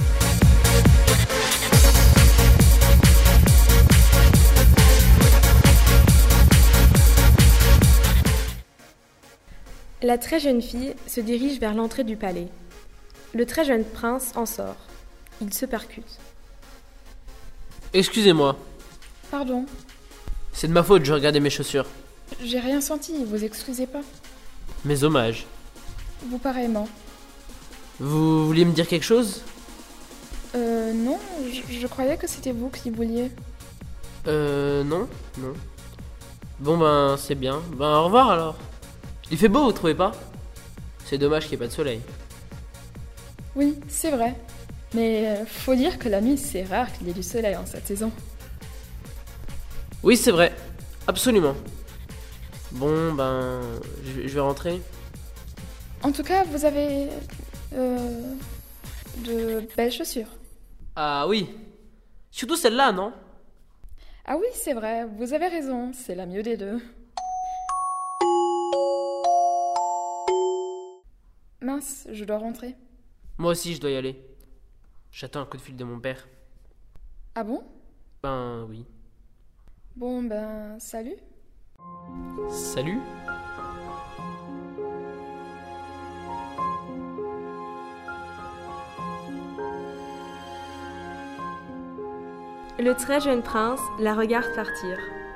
La très jeune fille se dirige vers l'entrée du palais. Le très jeune prince en sort. Il se percute. Excusez-moi, Pardon, c'est de ma faute, je regardais mes chaussures. j'ai rien senti, vous excusez pas. Mes hommages. Vous pareillement. Vous vouliez me dire quelque chose? Euh, non, je, je croyais que c'était vous qui vouliez. Euh, non, non. Bon ben, c'est bien. Ben, au revoir alors. Il fait beau, vous trouvez pas? C'est dommage qu'il n'y ait pas de soleil. Oui, c'est vrai. Mais euh, faut dire que la nuit, c'est rare qu'il y ait du soleil en cette saison. Oui, c'est vrai. Absolument. Bon, ben, je, je vais rentrer. En tout cas, vous avez... Euh, de belles chaussures. Ah oui. Surtout celle-là, non? Ah oui, c'est vrai, vous avez raison, c'est la mieux des deux. Mince, je dois rentrer. Moi aussi, je dois y aller. J'attends un coup de fil de mon père. Ah bon? Ben oui. Bon, ben, salut. Salut. Le très jeune prince la regarde partir.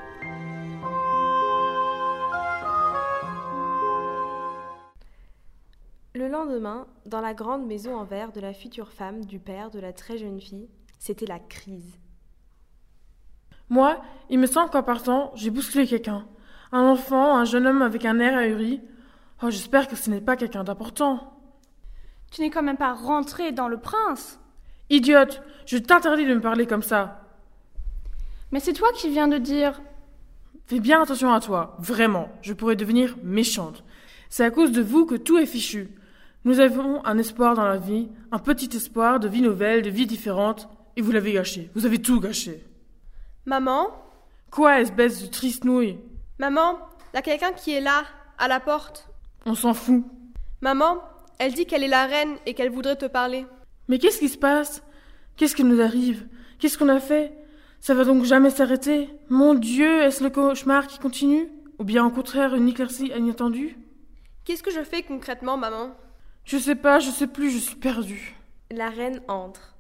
Le lendemain, dans la grande maison en verre de la future femme du père de la très jeune fille, c'était la crise. Moi, il me semble qu'en partant, j'ai bousculé quelqu'un. Un enfant, un jeune homme avec un air ahuri. Oh, j'espère que ce n'est pas quelqu'un d'important. Tu n'es quand même pas rentrée dans le prince. Idiote, je t'interdis de me parler comme ça. Mais c'est toi qui viens de dire... Fais bien attention à toi, vraiment, je pourrais devenir méchante. C'est à cause de vous que tout est fichu. Nous avons un espoir dans la vie, un petit espoir de vie nouvelle, de vie différente, et vous l'avez gâché, vous avez tout gâché. Maman? Quoi, espèce de triste nouille? Maman, il y a quelqu'un qui est là, à la porte. On s'en fout. Maman, elle dit qu'elle est la reine et qu'elle voudrait te parler. Mais qu'est-ce qui se passe? Qu'est-ce qui nous arrive? Qu'est-ce qu'on a fait? Ça va donc jamais s'arrêter? Mon Dieu, est-ce le cauchemar qui continue? Ou bien au contraire une éclaircie inattendue? Qu'est-ce que je fais concrètement, maman? Je sais pas, je sais plus, je suis perdue. La reine entre.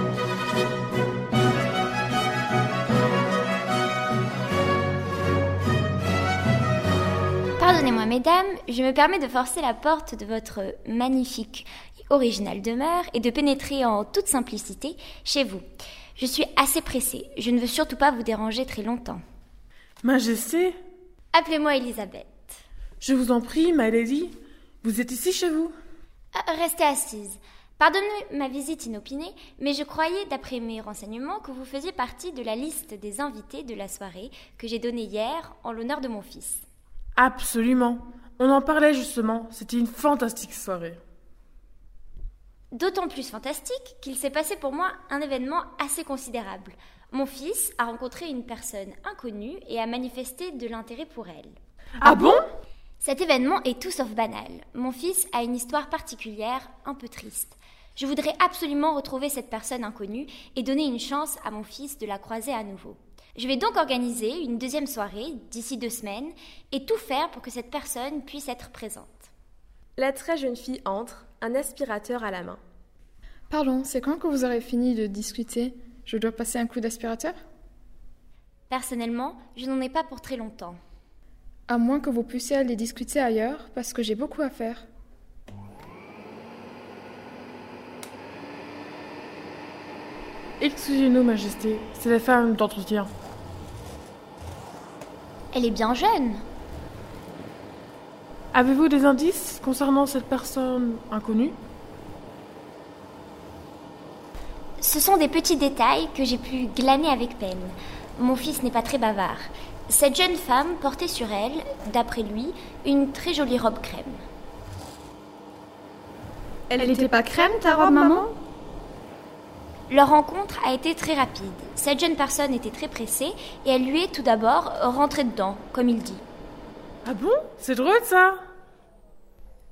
Pardonnez-moi, mesdames, je me permets de forcer la porte de votre magnifique et originale demeure et de pénétrer en toute simplicité chez vous. Je suis assez pressée, je ne veux surtout pas vous déranger très longtemps. Majesté? Appelez-moi Elisabeth. Je vous en prie, my lady, vous êtes ici chez vous? Ah, restez assise. Pardonnez ma visite inopinée, mais je croyais, d'après mes renseignements, que vous faisiez partie de la liste des invités de la soirée que j'ai donnée hier en l'honneur de mon fils. Absolument. On en parlait justement, c'était une fantastique soirée. D'autant plus fantastique qu'il s'est passé pour moi un événement assez considérable. Mon fils a rencontré une personne inconnue et a manifesté de l'intérêt pour elle. Ah bon? Cet événement est tout sauf banal. Mon fils a une histoire particulière, un peu triste. Je voudrais absolument retrouver cette personne inconnue et donner une chance à mon fils de la croiser à nouveau. Je vais donc organiser une deuxième soirée d'ici deux semaines et tout faire pour que cette personne puisse être présente. La très jeune fille entre, un aspirateur à la main. Pardon, c'est quand que vous aurez fini de discuter? Je dois passer un coup d'aspirateur? Personnellement, je n'en ai pas pour très longtemps. À moins que vous puissiez aller discuter ailleurs, parce que j'ai beaucoup à faire. Excusez-nous, Majesté, c'est la femme d'entretien. Elle est bien jeune. Avez-vous des indices concernant cette personne inconnue? Ce sont des petits détails que j'ai pu glaner avec peine. Mon fils n'est pas très bavard. Cette jeune femme portait sur elle, d'après lui, une très jolie robe crème. Elle n'était pas crème, ta robe, maman? Leur rencontre a été très rapide. Cette jeune personne était très pressée et elle lui est tout d'abord rentrée dedans, comme il dit. Ah bon? C'est drôle, ça?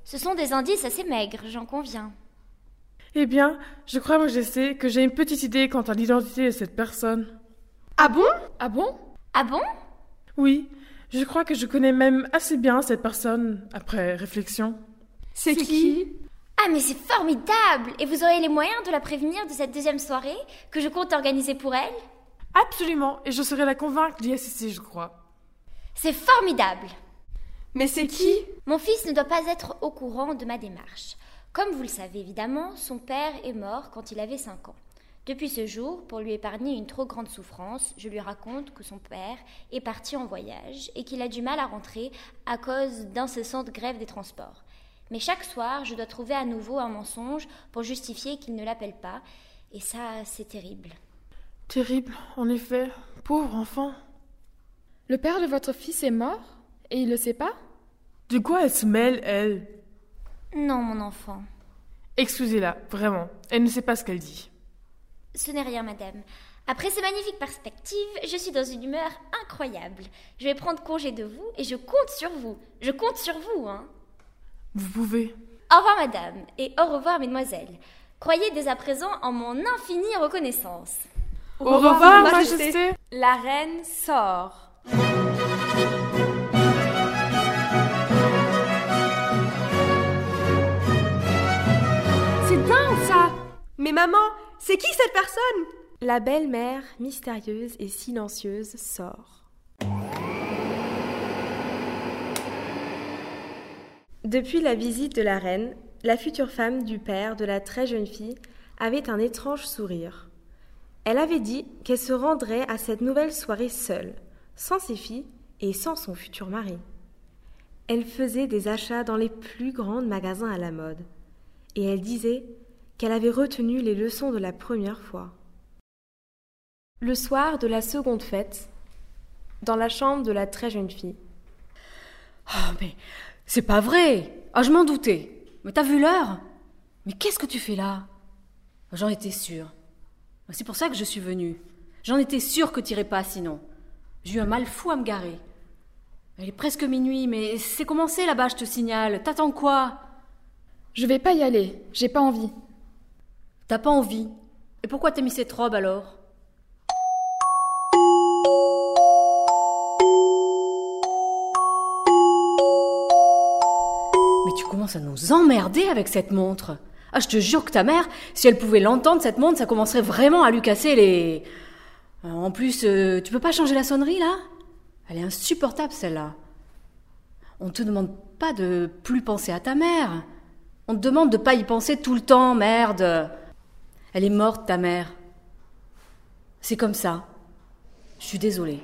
Ce sont des indices assez maigres, j'en conviens. Eh bien, je crois, moi je sais, que j'ai une petite idée quant à l'identité de cette personne. Ah bon? Ah bon? Ah bon? Oui, je crois que je connais même assez bien cette personne, après réflexion. C'est qui? Ah mais c'est formidable! Et vous aurez les moyens de la prévenir de cette deuxième soirée que je compte organiser pour elle? Absolument, et je saurai la convaincre d'y assister, je crois. C'est formidable! Mais c'est qui? Mon fils ne doit pas être au courant de ma démarche. Comme vous le savez évidemment, son père est mort quand il avait cinq ans. Depuis ce jour, pour lui épargner une trop grande souffrance, je lui raconte que son père est parti en voyage et qu'il a du mal à rentrer à cause d'incessantes grèves des transports. Mais chaque soir, je dois trouver à nouveau un mensonge pour justifier qu'il ne l'appelle pas, et ça, c'est terrible. Terrible, en effet. Pauvre enfant. Le père de votre fils est mort et il le sait pas? De quoi elle se mêle, elle? Non, mon enfant. Excusez-la, vraiment. Elle ne sait pas ce qu'elle dit. Ce n'est rien, madame. Après ces magnifiques perspectives, je suis dans une humeur incroyable. Je vais prendre congé de vous et je compte sur vous. Je compte sur vous, hein. Vous pouvez. Au revoir, madame, et au revoir, mesdemoiselles. Croyez dès à présent en mon infinie reconnaissance. Au, au revoir, revoir, majesté. majesté. La reine sort. C'est dingue, ça! Mais maman, c'est qui cette personne? La belle-mère, mystérieuse et silencieuse, sort. Depuis la visite de la reine, la future femme du père de la très jeune fille avait un étrange sourire. Elle avait dit qu'elle se rendrait à cette nouvelle soirée seule, sans ses filles et sans son futur mari. Elle faisait des achats dans les plus grands magasins à la mode, et elle disait qu'elle avait retenu les leçons de la première fois. Le soir de la seconde fête, dans la chambre de la très jeune fille. Oh, mais c'est pas vrai! Ah, je m'en doutais. Mais t'as vu l'heure? Mais qu'est-ce que tu fais là? J'en étais sûre. C'est pour ça que je suis venue. J'en étais sûre que t'irais pas sinon. J'ai eu un mal fou à me garer. Il est presque minuit, mais c'est commencé là-bas, je te signale. T'attends quoi? Je vais pas y aller, j'ai pas envie. T'as pas envie? Et pourquoi t'as mis cette robe alors? Mais tu commences à nous emmerder avec cette montre. Ah, je te jure que ta mère, si elle pouvait l'entendre, cette montre, ça commencerait vraiment à lui casser les... En plus, euh, tu peux pas changer la sonnerie, là? Elle est insupportable, celle-là. On te demande pas de plus penser à ta mère. On te demande de pas y penser tout le temps, merde. Elle est morte, ta mère. C'est comme ça. Je suis désolée.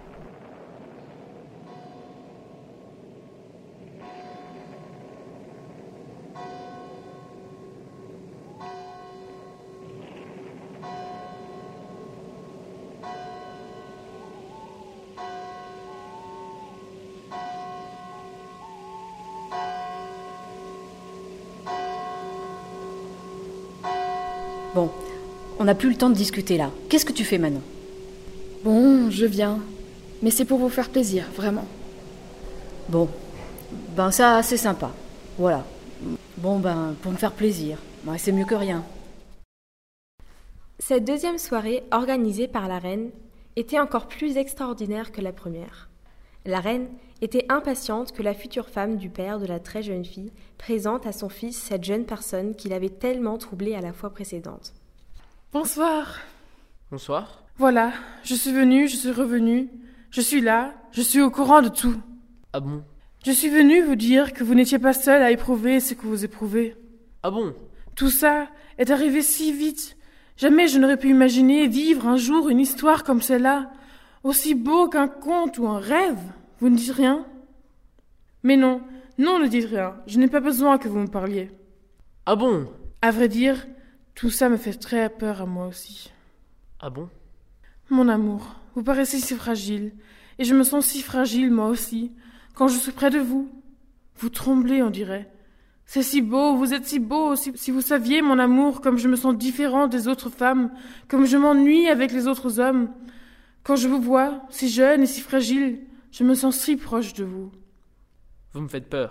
Bon, on n'a plus le temps de discuter là. Qu'est-ce que tu fais maintenant? Bon, je viens. Mais c'est pour vous faire plaisir, vraiment. Bon, ben ça, c'est sympa. Voilà. Bon, ben, pour me faire plaisir. Ben, c'est mieux que rien. Cette deuxième soirée, organisée par la reine, était encore plus extraordinaire que la première. La reine était impatiente que la future femme du père de la très jeune fille présente à son fils cette jeune personne qui l'avait tellement troublée à la fois précédente. Bonsoir. Bonsoir. Voilà, je suis venue, je suis revenue. Je suis là, je suis au courant de tout. Ah bon? Je suis venue vous dire que vous n'étiez pas seul à éprouver ce que vous éprouvez. Ah bon? Tout ça est arrivé si vite. Jamais je n'aurais pu imaginer vivre un jour une histoire comme celle-là, aussi beau qu'un conte ou un rêve. Vous ne dites rien? Mais non, non, ne dites rien. Je n'ai pas besoin que vous me parliez. Ah bon? À vrai dire, tout ça me fait très peur à moi aussi. Ah bon? Mon amour, vous paraissez si fragile, et je me sens si fragile moi aussi, quand je suis près de vous. Vous tremblez, on dirait. C'est si beau, vous êtes si beau, si, si vous saviez, mon amour, comme je me sens différent des autres femmes, comme je m'ennuie avec les autres hommes. Quand je vous vois, si jeune et si fragile, je me sens si proche de vous. Vous me faites peur.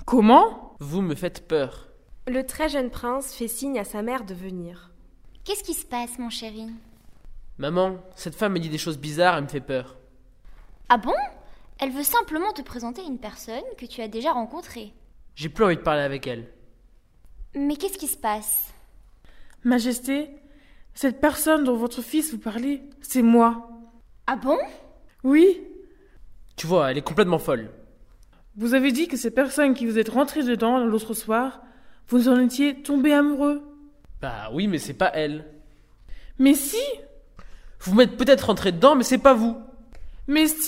Comment? Vous me faites peur. Le très jeune prince fait signe à sa mère de venir. Qu'est-ce qui se passe, mon chéri? Maman, cette femme me dit des choses bizarres, elle me fait peur. Ah bon? Elle veut simplement te présenter une personne que tu as déjà rencontrée. J'ai plus envie de parler avec elle. Mais qu'est-ce qui se passe? Majesté, cette personne dont votre fils vous parlait, c'est moi. Ah bon? Oui. Tu vois, elle est complètement folle. Vous avez dit que cette personne qui vous êtes rentré dedans l'autre soir, vous en étiez tombé amoureux. Bah oui, mais c'est pas elle. Mais si! Vous m'êtes peut-être rentré dedans, mais c'est pas vous. Mais si!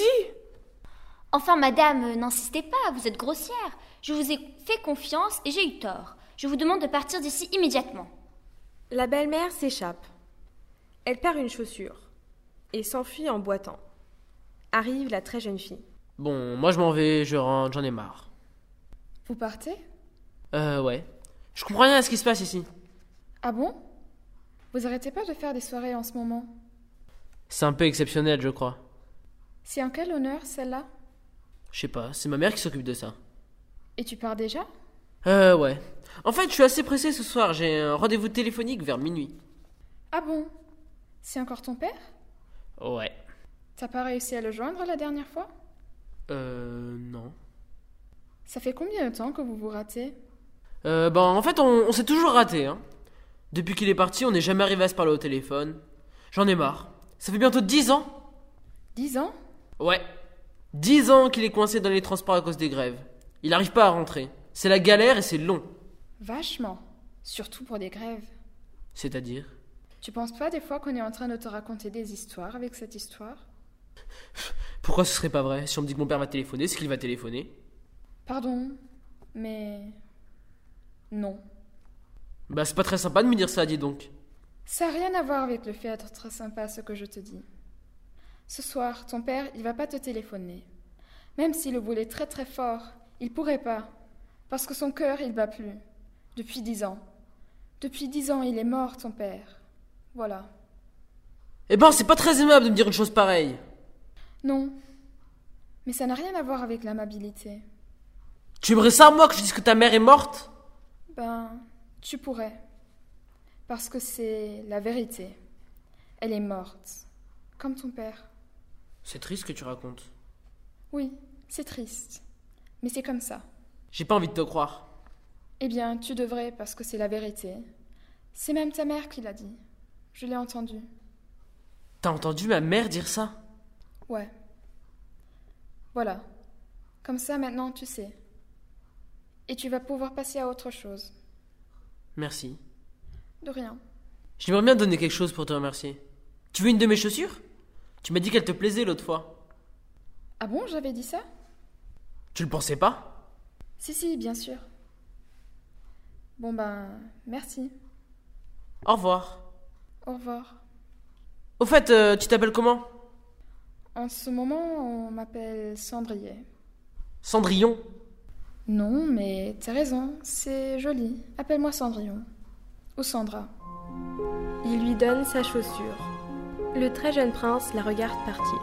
Enfin, madame, n'insistez pas, vous êtes grossière. Je vous ai fait confiance et j'ai eu tort. Je vous demande de partir d'ici immédiatement. La belle-mère s'échappe. Elle perd une chaussure et s'enfuit en boitant. Arrive la très jeune fille. Bon, moi je m'en vais, je rentre, j'en ai marre. Vous partez? Euh, ouais. Je comprends rien à ce qui se passe ici. Ah bon? Vous arrêtez pas de faire des soirées en ce moment? C'est un peu exceptionnel, je crois. C'est en quel honneur, celle-là? Je sais pas, c'est ma mère qui s'occupe de ça. Et tu pars déjà? Euh, ouais. En fait, je suis assez pressé ce soir, j'ai un rendez-vous téléphonique vers minuit. Ah bon? C'est encore ton père? Ouais. T'as pas réussi à le joindre la dernière fois? Euh, non. Ça fait combien de temps que vous vous ratez? Euh, ben, en fait, on, on s'est toujours raté, hein. Depuis qu'il est parti, on n'est jamais arrivé à se parler au téléphone. J'en ai marre. Ça fait bientôt dix ans. Dix ans? Ouais. Dix ans qu'il est coincé dans les transports à cause des grèves. Il n'arrive pas à rentrer. C'est la galère et c'est long. Vachement. Surtout pour des grèves. C'est-à-dire? Tu penses pas des fois qu'on est en train de te raconter des histoires avec cette histoire? Pourquoi ce serait pas vrai? Si on me dit que mon père va téléphoner, c'est qu'il va téléphoner. Pardon, mais... non. Bah c'est pas très sympa de me dire ça, dis donc. Ça n'a rien à voir avec le fait d'être très sympa, ce que je te dis. Ce soir, ton père, il va pas te téléphoner. Même s'il le voulait très très fort, il pourrait pas. Parce que son cœur, il bat plus. Depuis dix ans. Depuis dix ans, il est mort, ton père. Voilà. Eh ben, c'est pas très aimable de me dire une chose pareille. Non. Mais ça n'a rien à voir avec l'amabilité. Tu aimerais ça, moi, que je dise que ta mère est morte? Ben, tu pourrais. Parce que c'est la vérité. Elle est morte. Comme ton père. C'est triste ce que tu racontes. Oui, c'est triste. Mais c'est comme ça. J'ai pas envie de te croire. Eh bien, tu devrais, parce que c'est la vérité. C'est même ta mère qui l'a dit. Je l'ai entendu. T'as entendu ma mère dire ça? Ouais. Voilà. Comme ça, maintenant, tu sais. Et tu vas pouvoir passer à autre chose. Merci. De rien. J'aimerais bien te donner quelque chose pour te remercier. Tu veux une de mes chaussures? Tu m'as dit qu'elle te plaisait l'autre fois. Ah bon, j'avais dit ça? Tu le pensais pas? Si, si, bien sûr. Bon ben, merci. Au revoir. Au revoir. Au fait, euh, tu t'appelles comment? En ce moment, on m'appelle Cendrier. Cendrillon? Non, mais t'as raison, c'est joli. Appelle-moi Cendrillon. Ou Sandra. Il lui donne sa chaussure. Le très jeune prince la regarde partir.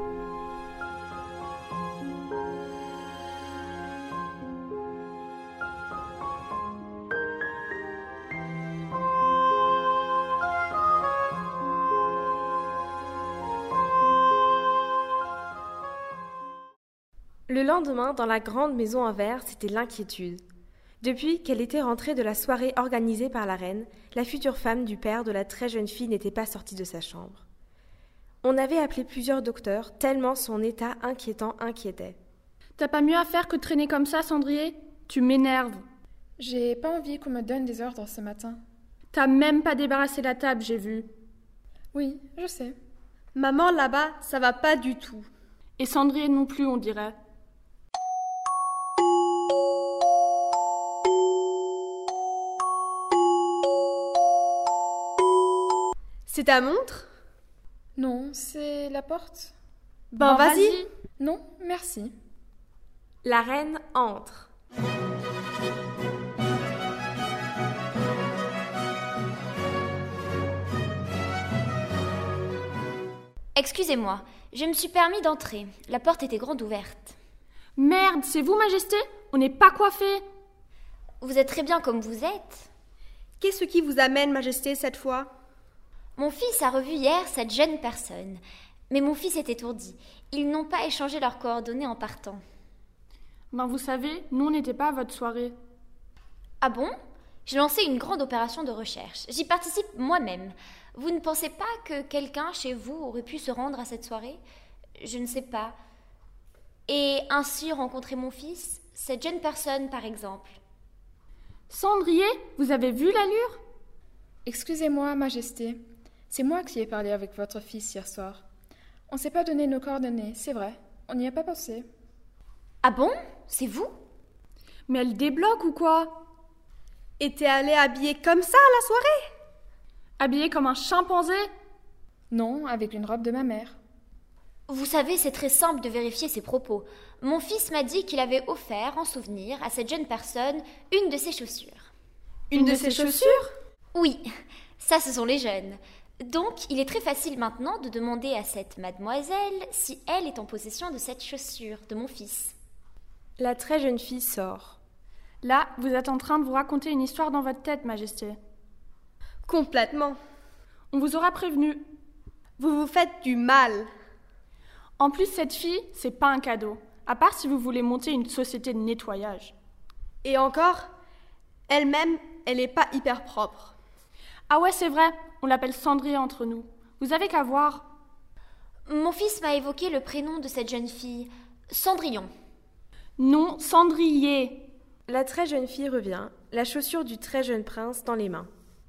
Le lendemain, dans la grande maison en verre, c'était l'inquiétude. Depuis qu'elle était rentrée de la soirée organisée par la reine, la future femme du père de la très jeune fille n'était pas sortie de sa chambre. On avait appelé plusieurs docteurs, tellement son état inquiétant inquiétait. T'as pas mieux à faire que de traîner comme ça, Cendrier? Tu m'énerves. J'ai pas envie qu'on me donne des ordres ce matin. T'as même pas débarrassé la table, j'ai vu. Oui, je sais. Maman, là-bas, ça va pas du tout. Et Cendrier non plus, on dirait. C'est ta montre? Non, c'est la porte. Ben, Bon, vas-y. vas-y. Non, merci. La reine entre. Excusez-moi, je me suis permis d'entrer. La porte était grande ouverte. Merde, c'est vous, Majesté? On n'est pas coiffés. Vous êtes très bien comme vous êtes. Qu'est-ce qui vous amène, Majesté, cette fois? Mon fils a revu hier cette jeune personne. Mais mon fils est étourdi. Ils n'ont pas échangé leurs coordonnées en partant. Ben vous savez, nous on n'était pas à votre soirée. Ah bon? J'ai lancé une grande opération de recherche. J'y participe moi-même. Vous ne pensez pas que quelqu'un chez vous aurait pu se rendre à cette soirée? Je ne sais pas. Et ainsi rencontrer mon fils? Cette jeune personne, par exemple. Cendrier, vous avez vu l'allure? Excusez-moi, Majesté. C'est moi qui ai parlé avec votre fils hier soir. On ne s'est pas donné nos coordonnées, c'est vrai. On n'y a pas pensé. Ah bon? C'est vous? Mais elle débloque ou quoi? Et t'es allé habillée comme ça à la soirée? Habillée comme un chimpanzé? Non, avec une robe de ma mère. Vous savez, c'est très simple de vérifier ses propos. Mon fils m'a dit qu'il avait offert, en souvenir, à cette jeune personne, une de ses chaussures. Une, une de, de ses chaussures, chaussures? Oui, ça ce sont les jeunes. Donc, il est très facile maintenant de demander à cette mademoiselle si elle est en possession de cette chaussure de mon fils. La très jeune fille sort. Là, vous êtes en train de vous raconter une histoire dans votre tête, Majesté. Complètement. On vous aura prévenu. Vous vous faites du mal. En plus, cette fille, c'est pas un cadeau. À part si vous voulez monter une société de nettoyage. Et encore, elle-même, elle n'est pas hyper propre. Ah ouais, c'est vrai. On l'appelle Cendrier entre nous. Vous avez qu'à voir. Mon fils m'a évoqué le prénom de cette jeune fille. Cendrillon. Non, Cendrier. La très jeune fille revient, la chaussure du très jeune prince dans les mains.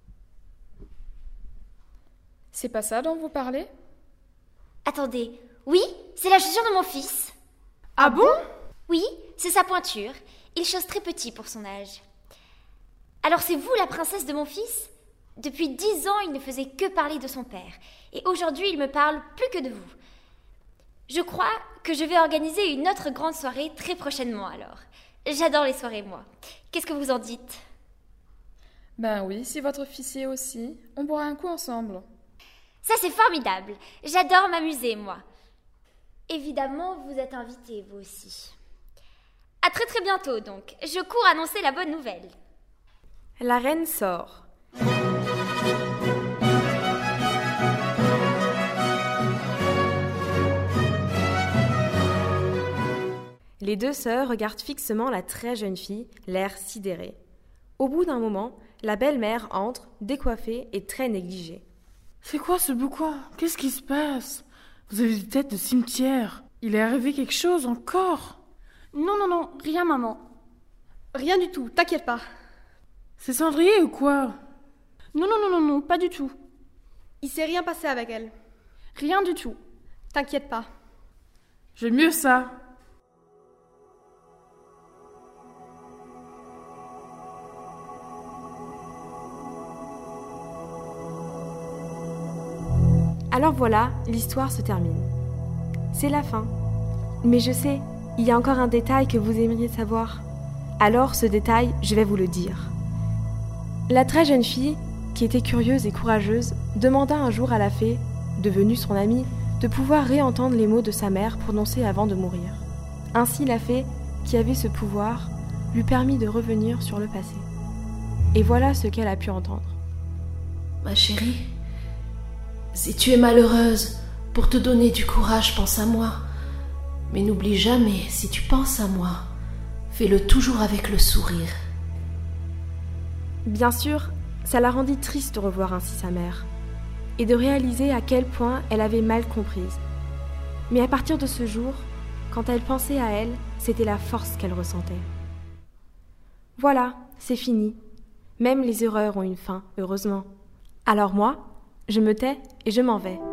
C'est pas ça dont vous parlez? Attendez, oui, c'est la chaussure de mon fils. Ah bon? Oui, c'est sa pointure. Il chausse très petit pour son âge. Alors c'est vous la princesse de mon fils? Depuis dix ans, il ne faisait que parler de son père. Et aujourd'hui, il me parle plus que de vous. Je crois que je vais organiser une autre grande soirée très prochainement alors. J'adore les soirées, moi. Qu'est-ce que vous en dites? Ben oui, si votre fils y est aussi, on boira un coup ensemble. Ça, c'est formidable. J'adore m'amuser, moi. Évidemment, vous êtes invités, vous aussi. À très très bientôt, donc. Je cours annoncer la bonne nouvelle. La reine sort. Les deux sœurs regardent fixement la très jeune fille, l'air sidéré. Au bout d'un moment, la belle-mère entre, décoiffée et très négligée. C'est quoi ce boucan? Qu'est-ce qui se passe? Vous avez des têtes de cimetière. Il est arrivé quelque chose encore? Non, non, non, rien, maman. Rien du tout, t'inquiète pas. C'est Cendrier ou quoi? Non, non, non, non, non, pas du tout. Il s'est rien passé avec elle. Rien du tout. T'inquiète pas. J'aime mieux ça. Alors voilà, l'histoire se termine. C'est la fin. Mais je sais, il y a encore un détail que vous aimeriez savoir. Alors ce détail, je vais vous le dire. La très jeune fille, qui était curieuse et courageuse, demanda un jour à la fée, devenue son amie, de pouvoir réentendre les mots de sa mère prononcés avant de mourir. Ainsi la fée, qui avait ce pouvoir, lui permit de revenir sur le passé. Et voilà ce qu'elle a pu entendre. Ma chérie, si tu es malheureuse, pour te donner du courage, pense à moi. Mais n'oublie jamais, si tu penses à moi, fais-le toujours avec le sourire. Bien sûr, ça la rendit triste de revoir ainsi sa mère, et de réaliser à quel point elle avait mal comprise. Mais à partir de ce jour, quand elle pensait à elle, c'était la force qu'elle ressentait. Voilà, c'est fini. Même les erreurs ont une fin, heureusement. Alors moi, je me tais et je m'en vais.